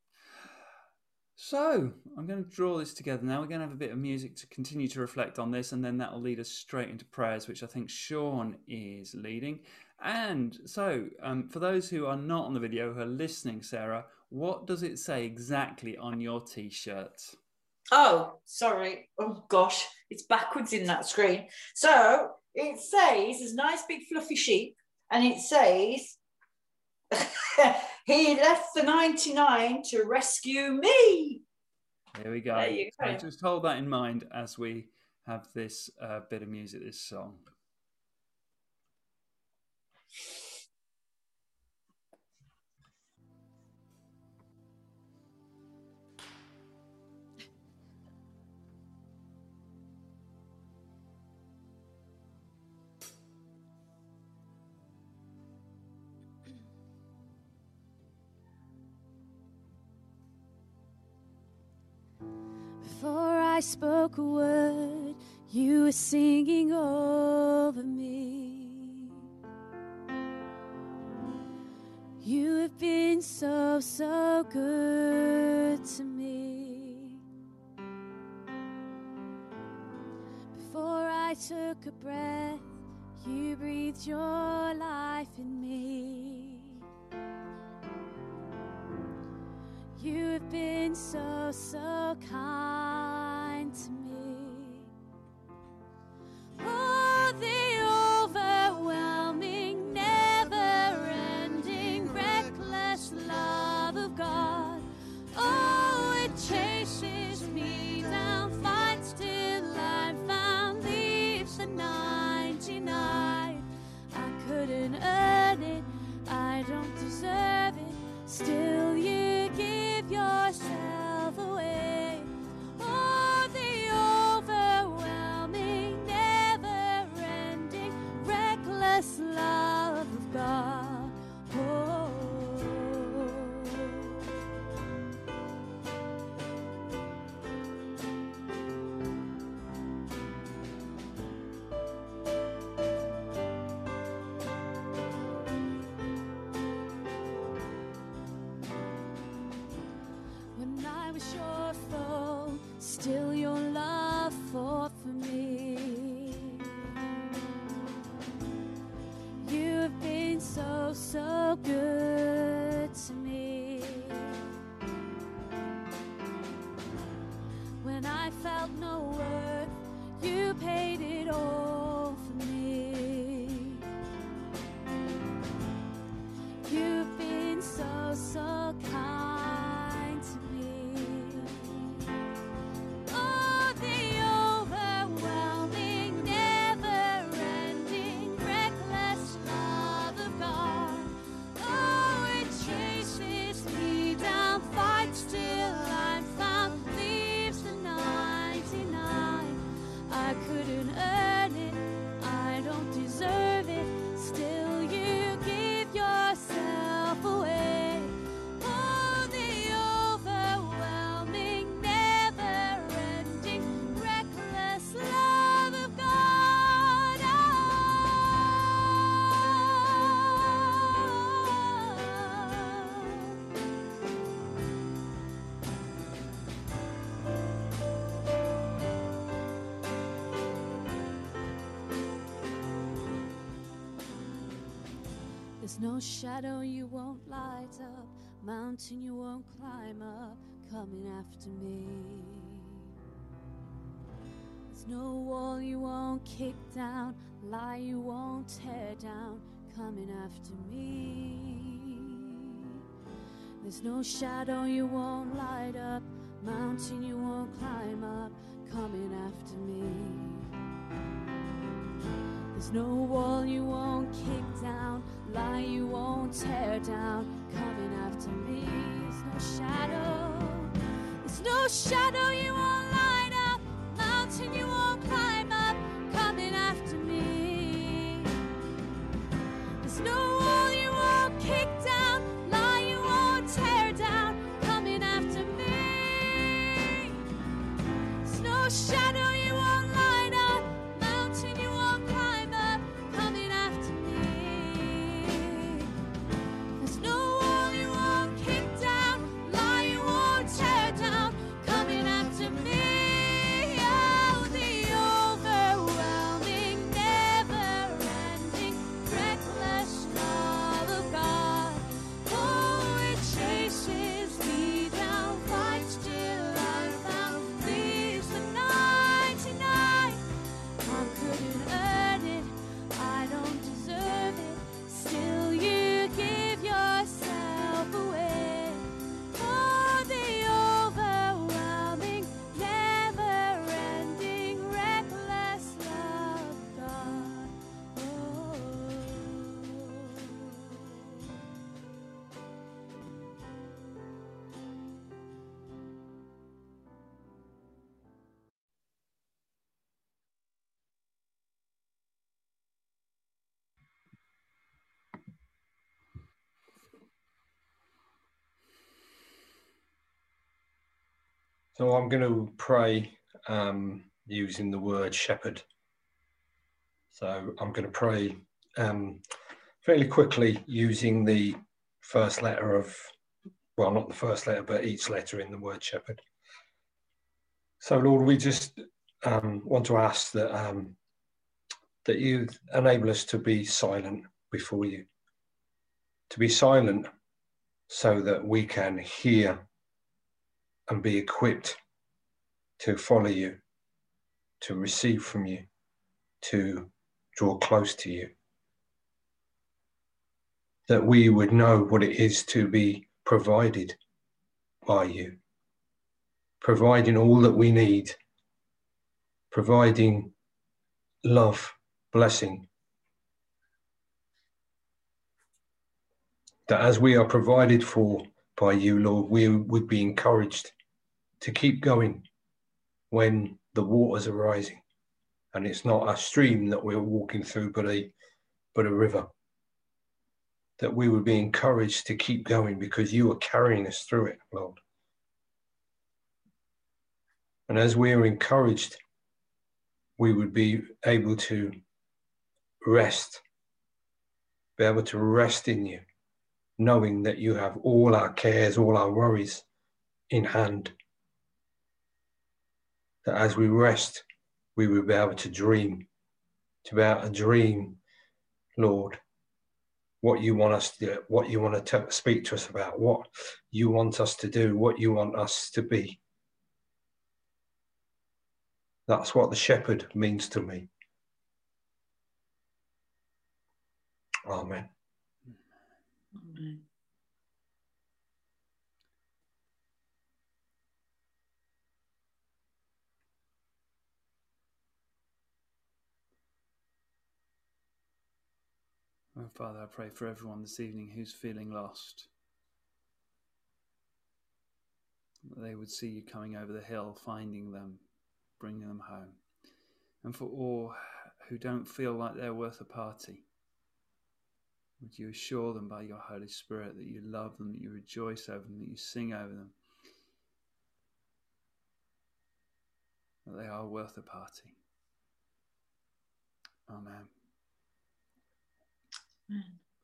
So I'm going to draw this together now. We're going to have a bit of music to continue to reflect on this, and then that will lead us straight into prayers, which I think Sean is leading. And so, um, for those who are not on the video, who are listening, Sarah, what does it say exactly on your T-shirt? Oh, sorry. Oh, gosh, it's backwards in that screen. So it says, there's a nice big fluffy sheep, and it says, he left the ninety-nine to rescue me. Here we go. There you go. So just hold that in mind as we have this uh, bit of music, this song. Before I spoke a word, You are singing over me. You have been so, so good to me. Before I took a breath, you breathed your life in me. You have been so, so kind to me. Oh, the overwhelming, never-ending, reckless love of God. Oh, it chases me down, fights till I'm found, leaves the ninety-nine. I couldn't earn it, I don't deserve it, still you give yourself away. Oh, the overwhelming, never-ending, reckless love of God. Oh. When I was your foe, still your love fought for me. You have been so, so good to me. When I felt no worth, you paid it all for me. You've been so, so kind to me. Oh, the overwhelming, never-ending, reckless love of God. Oh, it chases me down, fights till I'm found, leaves the ninety-nine. I couldn't earn it, I don't deserve it, still you give yourself away. Oh, the overwhelming, never-ending, reckless love of God. There's no shadow you won't light up, mountain you won't climb up, coming after me. There's no wall you won't kick down, lie you won't tear down, coming after me. There's no shadow you won't light up, mountain you won't climb up, coming after me. There's no wall you won't kick down, lie you won't tear down, coming after me. There's no shadow, there's no shadow you won't light up, mountain you won't climb up, coming after me. There's no wall you won't kick down, lie you won't tear down, coming after me. There's no shadow you won't light up, mountain you won't climb up, coming after me. There's no wall you won't kick down, lie you won't tear down, coming after me. Oh, the overwhelming, never-ending, reckless love of God. Oh, it chases me down, fights till I'm found, leaves the ninety-nine. I couldn't earn it, I don't deserve it, still you give yourself away. Oh, the overwhelming, never-ending, reckless love of God. Oh. So I'm going to pray um, using the word shepherd. So I'm going to pray um, fairly quickly using the first letter of, well, not the first letter, but each letter in the word shepherd. So Lord, we just um, want to ask that um, that you enable us to be silent before you, to be silent so that we can hear and be equipped to follow you, to receive from you, to draw close to you. That we would know what it is to be provided by you, providing all that we need, providing love, blessing. That as we are provided for by you, Lord, we would be encouraged to keep going when the waters are rising. And it's not a stream that we're walking through, but a, but a river. That we would be encouraged to keep going because you are carrying us through it, Lord. And as we are encouraged, we would be able to rest, be able to rest in you, knowing that you have all our cares, all our worries in hand. That as we rest, we will be able to dream, to be able to dream, Lord, what you want us to do, what you want to speak to us about, what you want us to do, what you want us to be. That's what the shepherd means to me. Amen. Amen. Oh, Father, I pray for everyone this evening who's feeling lost. That they would see you coming over the hill, finding them, bringing them home. And for all who don't feel like they're worth a party, would you assure them by your Holy Spirit that you love them, that you rejoice over them, that you sing over them, that they are worth a party. Amen. Amen.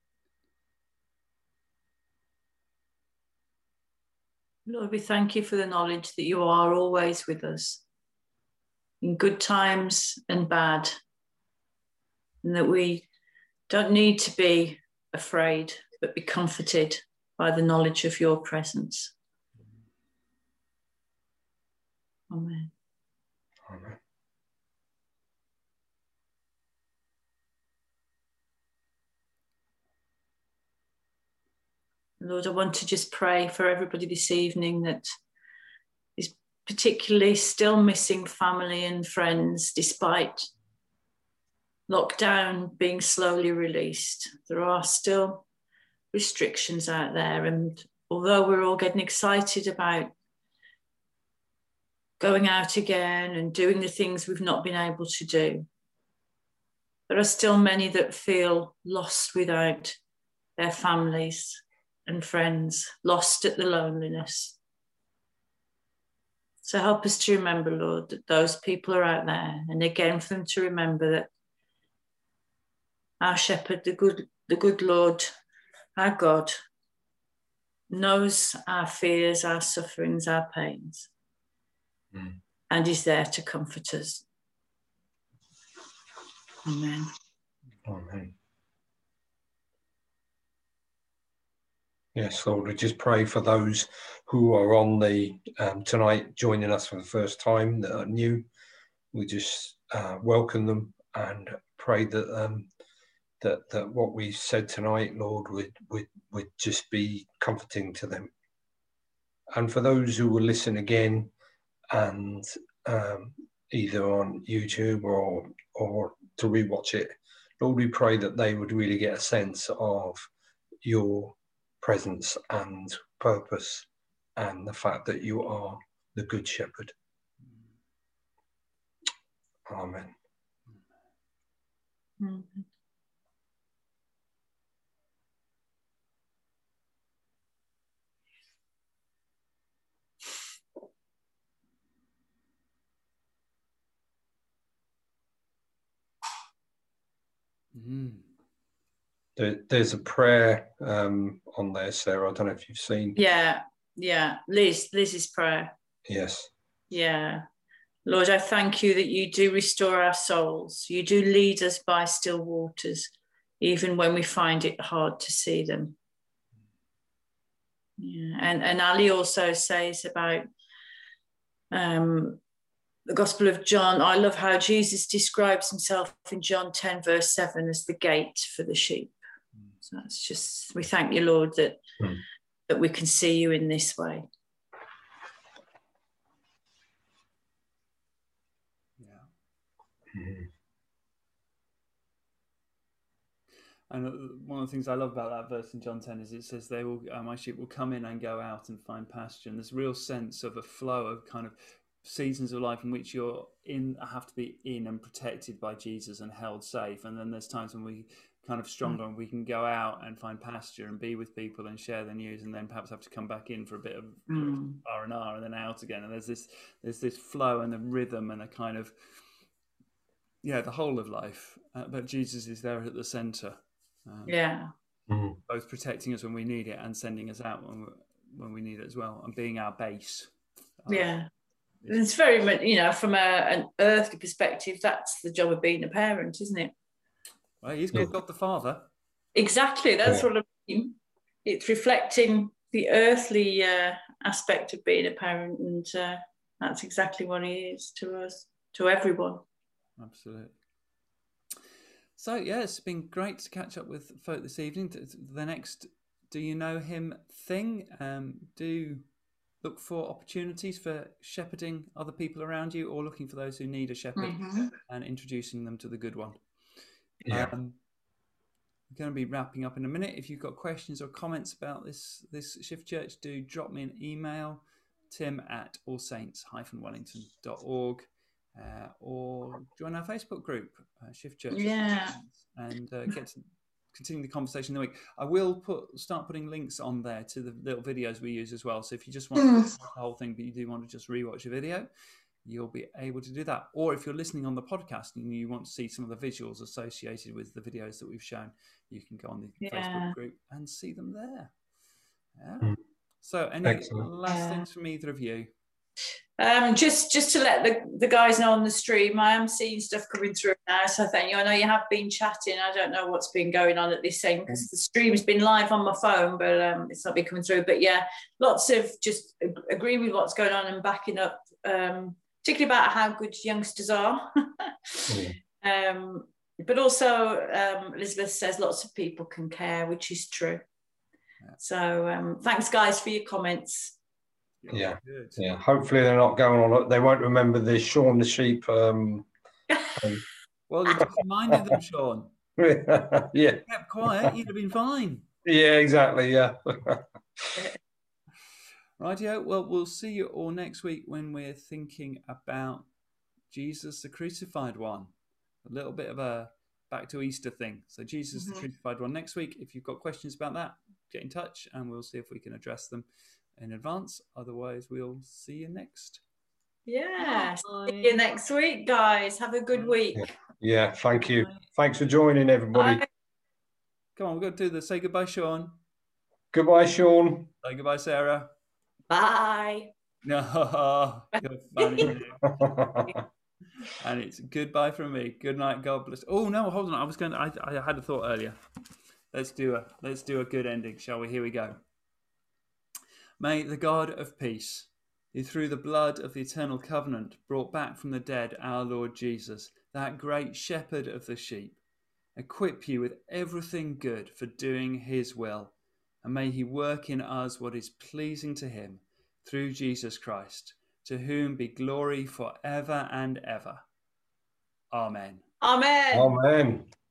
Lord, we thank you for the knowledge that you are always with us, in good times and bad, and that we don't need to be afraid, but be comforted by the knowledge of your presence. Amen. Amen. Lord, I want to just pray for everybody this evening that is particularly still missing family and friends despite lockdown being slowly released. There are still restrictions out there, and although we're all getting excited about going out again and doing the things we've not been able to do, there are still many that feel lost without their families and friends, lost at the loneliness. So help us to remember, Lord, that those people are out there, and again for them to remember that our shepherd, the good, the good Lord, our God, knows our fears, our sufferings, our pains, mm. and is there to comfort us. Amen. Amen. Yes, Lord, we just pray for those who are on the um, tonight joining us for the first time that are new. We just uh, welcome them and pray that um, that that what we said tonight, Lord, would would would just be comforting to them. And for those who will listen again, and um, either on YouTube or or to rewatch it, Lord, we pray that they would really get a sense of your presence and purpose, and the fact that you are the Good Shepherd. Amen. Mm-hmm. Mm. There, there's a prayer um, on there, Sarah. I don't know if you've seen. Yeah, yeah. Liz, Liz's prayer. Yes. Yeah. Lord, I thank you that you do restore our souls. You do lead us by still waters, even when we find it hard to see them. Yeah. And, and Ali also says about um, the Gospel of John. I love how Jesus describes himself in John ten, verse seven, as the gate for the sheep. Mm. So that's just, we thank you, Lord, that, mm. that we can see you in this way. And one of the things I love about that verse in John ten is it says, "They will, uh, my sheep will come in and go out and find pasture." And there's a real sense of a flow of kind of seasons of life in which you're in, have to be in and protected by Jesus and held safe. And then there's times when we kind of stronger mm. and we can go out and find pasture and be with people and share the news, and then perhaps have to come back in for a bit of mm. R and R and then out again. And there's this, there's this flow and the rhythm and a kind of, yeah, the whole of life. Uh, but Jesus is there at the center. Um, yeah, mm-hmm. both protecting us when we need it and sending us out when we, when we need it as well, and being our base. Uh, yeah, it's very much, you know, from a, an earthly perspective, that's the job of being a parent, isn't it? Well, he's got, yeah. got the father. Exactly, that's yeah. what I mean. It's reflecting the earthly uh, aspect of being a parent, and uh, that's exactly what he is to us, to everyone. Absolutely. So, yeah, it's been great to catch up with folk this evening. The next Do You Know Him thing, um, do look for opportunities for shepherding other people around you, or looking for those who need a shepherd mm-hmm. and introducing them to the good one. Yeah. Um, we're going to be wrapping up in a minute. If you've got questions or comments about this, this Shift Church, do drop me an email, tim at allsaints dash wellington dot org. Uh, or join our Facebook group, uh, Shift Church, yeah, and uh, get to continue the conversation in the week. I will put start putting links on there to the little videos we use as well. So if you just want mm. to watch the whole thing, but you do want to just rewatch a video, you'll be able to do that. Or if you're listening on the podcast and you want to see some of the visuals associated with the videos that we've shown, you can go on the yeah. Facebook group and see them there. Yeah. Mm. So, any Excellent. last yeah. things from either of you? Um, just just to let the, the guys know on the stream, I am seeing stuff coming through now. So thank you. I know you have been chatting. I don't know what's been going on at this end because the stream's been live on my phone, but um, it's not been coming through. But yeah, lots of just agree with what's going on and backing up, um, particularly about how good youngsters are. yeah. um, but also, um, Elizabeth says lots of people can care, which is true. Yeah. So um, thanks, guys, for your comments. Yeah, yeah. Hopefully they're not going on. They won't remember the Sean the sheep. Um, um. Well, you just reminded them, Sean. yeah, you kept quiet. You'd have been fine. Yeah, exactly. Yeah. Rightio. Well, we'll see you all next week when we're thinking about Jesus, the crucified one. A little bit of a back to Easter thing. So Jesus, mm-hmm. the crucified one. Next week, if you've got questions about that, get in touch, and we'll see if we can address them in advance. Otherwise, we'll see you next. Yeah, Bye. See you next week, guys. Have a good week. Yeah, yeah thank you. Bye. Thanks for joining, everybody. Bye. Come on, we've got to do this. Say goodbye, Sean. Goodbye, Sean. Say goodbye, Sarah. Bye. No, you're funny. And it's goodbye from me. Good night. God bless. Oh no, hold on. I was going to, I, I had a thought earlier. Let's do a let's do a good ending, shall we? Here we go. May the God of peace, who through the blood of the eternal covenant brought back from the dead our Lord Jesus, that great shepherd of the sheep, equip you with everything good for doing his will, and may he work in us what is pleasing to him through Jesus Christ, to whom be glory forever and ever. Amen. Amen. Amen.